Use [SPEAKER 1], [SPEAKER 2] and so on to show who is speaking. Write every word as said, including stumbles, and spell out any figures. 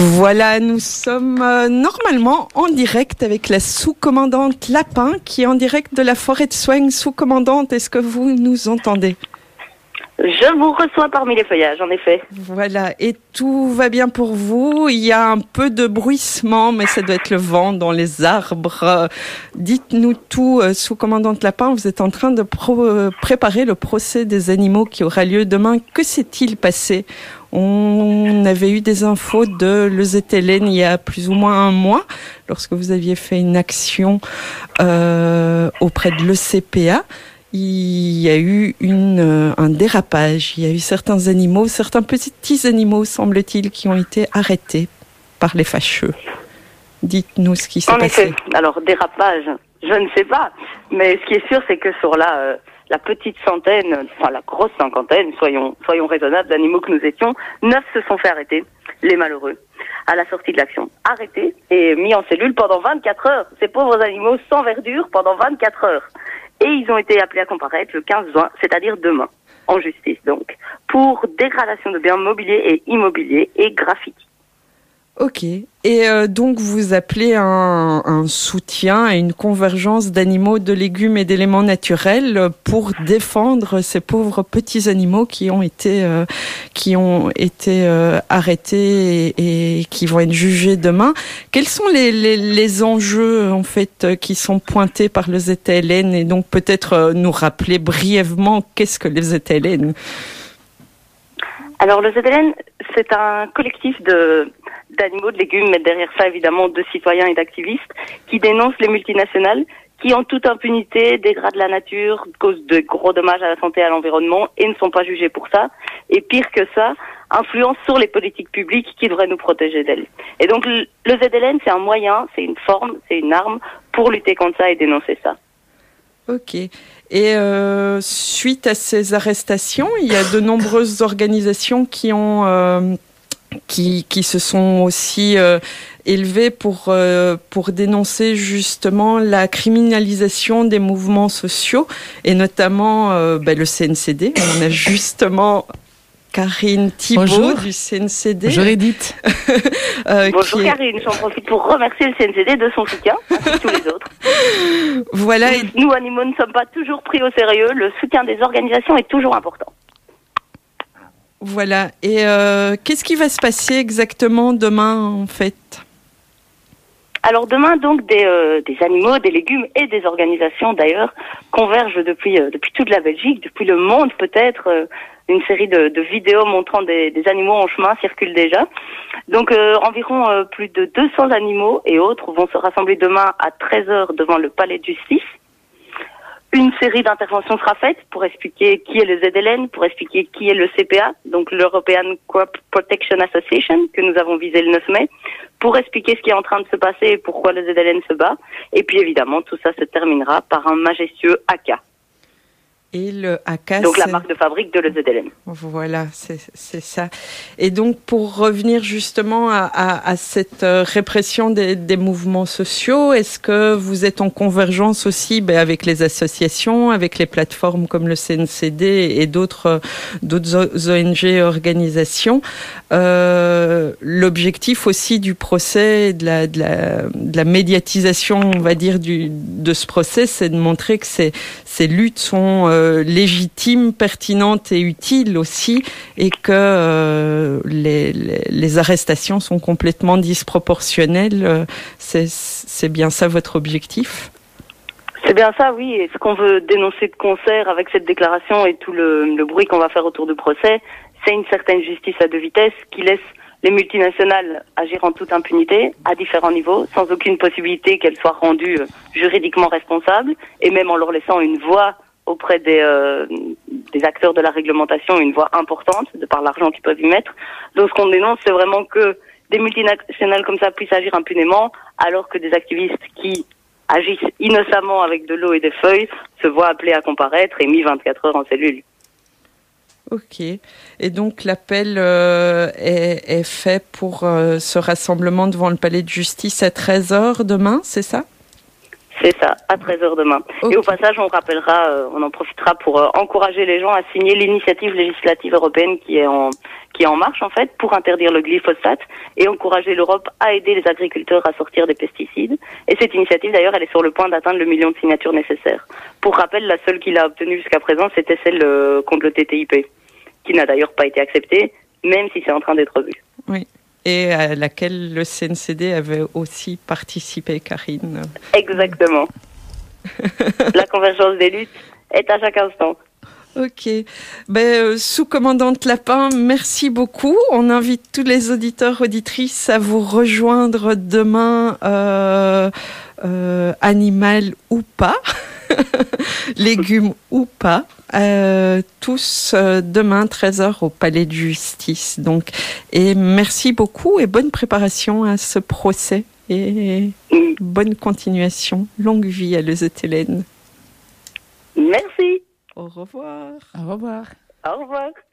[SPEAKER 1] Voilà, nous sommes euh, normalement en direct avec la sous-commandante Lapin qui est en direct de la forêt de Soignes. Sous-commandante, est-ce que vous nous entendez ?
[SPEAKER 2] Je vous reçois parmi les feuillages, en effet.
[SPEAKER 1] Voilà, et tout va bien pour vous. Il y a un peu de bruissement, mais ça doit être le vent dans les arbres. Dites-nous tout, euh, sous-commandante Lapin, vous êtes en train de pro- euh, préparer le procès des animaux qui aura lieu demain. Que s'est-il passé ? On avait eu des infos de Leuze-Télène il y a plus ou moins un mois, lorsque vous aviez fait une action euh, auprès de l'E C P A. Il y a eu une, un dérapage. Il y a eu certains animaux, certains petits animaux, semble-t-il, qui ont été arrêtés par les fâcheux. Dites-nous ce qui s'est
[SPEAKER 2] en
[SPEAKER 1] passé.
[SPEAKER 2] En effet. Alors, dérapage, je ne sais pas. Mais ce qui est sûr, c'est que sur la, euh, la petite centaine, enfin la grosse cinquantaine, soyons, soyons raisonnables, d'animaux que nous étions, neuf se sont fait arrêter, les malheureux, à la sortie de l'action. Arrêtés et mis en cellule pendant vingt-quatre heures. Ces pauvres animaux sans verdure pendant vingt-quatre heures. Et ils ont été appelés à comparaître le quinze juin, c'est-à-dire demain, en justice donc, pour dégradation de biens mobiliers et immobiliers et graffiti.
[SPEAKER 1] Ok. Et euh, donc vous appelez un, un soutien et une convergence d'animaux, de légumes et d'éléments naturels pour défendre ces pauvres petits animaux qui ont été euh, qui ont été euh, arrêtés et, et qui vont être jugés demain. Quels sont les, les, les enjeux en fait qui sont pointés par le Z T L N et donc peut-être euh, nous rappeler brièvement qu'est-ce que le Z T L N ?
[SPEAKER 2] Alors le Z T L N, c'est un collectif de d'animaux, de légumes, mais derrière ça, évidemment, de citoyens et d'activistes qui dénoncent les multinationales qui, en toute impunité, dégradent la nature, causent de gros dommages à la santé et à l'environnement et ne sont pas jugés pour ça. Et pire que ça, influencent sur les politiques publiques qui devraient nous protéger d'elles. Et donc, le Z T L N, c'est un moyen, c'est une forme, c'est une arme pour lutter contre ça et dénoncer ça.
[SPEAKER 1] Ok. Et euh, suite à ces arrestations, il y a de nombreuses organisations qui ont... Euh, Qui, qui se sont aussi euh, élevés pour, euh, pour dénoncer justement la criminalisation des mouvements sociaux et notamment euh, bah, le C N C D. On a justement Karine Thibault Bonjour. Du C N C D.
[SPEAKER 3] Bonjour Edith.
[SPEAKER 2] euh, Bonjour est... Karine, j'en profite pour remercier le C N C D de son soutien, ainsi que tous les autres.
[SPEAKER 1] Voilà.
[SPEAKER 2] Nous, nous, animaux, ne sommes pas toujours pris au sérieux. Le soutien des organisations est toujours important.
[SPEAKER 1] Voilà. Et euh, qu'est-ce qui va se passer exactement demain, en fait ?
[SPEAKER 2] Alors demain, donc, des, euh, des animaux, des légumes et des organisations, d'ailleurs, convergent depuis euh, depuis toute la Belgique, depuis le monde peut-être. Euh, une série de, de vidéos montrant des, des animaux en chemin circulent déjà. Donc euh, environ euh, plus de deux cents animaux et autres vont se rassembler demain à treize heures devant le palais de justice. Une série d'interventions sera faite pour expliquer qui est le Z T L N, pour expliquer qui est le C P A, donc l'European Crop Protection Association, que nous avons visé le neuf mai, pour expliquer ce qui est en train de se passer et pourquoi le Z T L N se bat. Et puis évidemment, tout ça se terminera par un majestueux haka.
[SPEAKER 1] Et le haka,
[SPEAKER 2] donc
[SPEAKER 1] c'est...
[SPEAKER 2] la marque de fabrique de le Z T L N.
[SPEAKER 1] Voilà, c'est, c'est ça. Et donc pour revenir justement à, à, à cette répression des, des mouvements sociaux, est-ce que vous êtes en convergence aussi ben, avec les associations, avec les plateformes comme le C N C D et d'autres, d'autres O N G et organisations euh, l'objectif aussi du procès, de la, de la, de la médiatisation, on va dire, du, de ce procès, c'est de montrer que ces, ces luttes sont euh, légitimes, pertinentes et utiles aussi, et que euh, les, les, les arrestations sont complètement disproportionnelles. C'est, c'est bien ça votre objectif ?
[SPEAKER 2] C'est bien ça, oui. Et ce qu'on veut dénoncer de concert avec cette déclaration et tout le, le bruit qu'on va faire autour du procès, c'est une certaine justice à deux vitesses qui laisse les multinationales agir en toute impunité, à différents niveaux, sans aucune possibilité qu'elles soient rendues juridiquement responsables, et même en leur laissant une voix auprès des, euh, des acteurs de la réglementation, une voix importante, de par l'argent qu'ils peuvent y mettre. Donc ce qu'on dénonce, c'est vraiment que des multinationales comme ça puissent agir impunément, alors que des activistes qui agissent innocemment avec de l'eau et des feuilles se voient appelés à comparaître et mis vingt-quatre heures en cellule.
[SPEAKER 1] Ok. Et donc l'appel euh, est, est fait pour euh, ce rassemblement devant le palais de justice à treize heures demain, c'est ça ?
[SPEAKER 2] C'est ça, à treize heures demain. Okay. Et au passage, on rappellera, euh, on en profitera pour euh, encourager les gens à signer l'initiative législative européenne qui est en qui est en marche en fait pour interdire le glyphosate et encourager l'Europe à aider les agriculteurs à sortir des pesticides. Et cette initiative d'ailleurs, elle est sur le point d'atteindre le million de signatures nécessaires. Pour rappel, la seule qu'il a obtenue jusqu'à présent, c'était celle euh, contre le T T I P, qui n'a d'ailleurs pas été acceptée, même si c'est en train d'être vu.
[SPEAKER 1] Oui. Et à laquelle le C N C D avait aussi participé, Karine.
[SPEAKER 2] Exactement. La convergence des luttes est à chaque instant.
[SPEAKER 1] Ok. Ben, euh, sous-commandante Lapin, merci beaucoup. On invite tous les auditeurs, auditrices à vous rejoindre demain, euh, euh, animal ou pas, légumes ou pas. Euh, tous euh, demain treize heures au Palais de Justice. Donc, et merci beaucoup et bonne préparation à ce procès et bonne continuation. Longue vie à Leuze-Télène.
[SPEAKER 2] Merci.
[SPEAKER 1] Au revoir.
[SPEAKER 3] Au revoir.
[SPEAKER 2] Au revoir.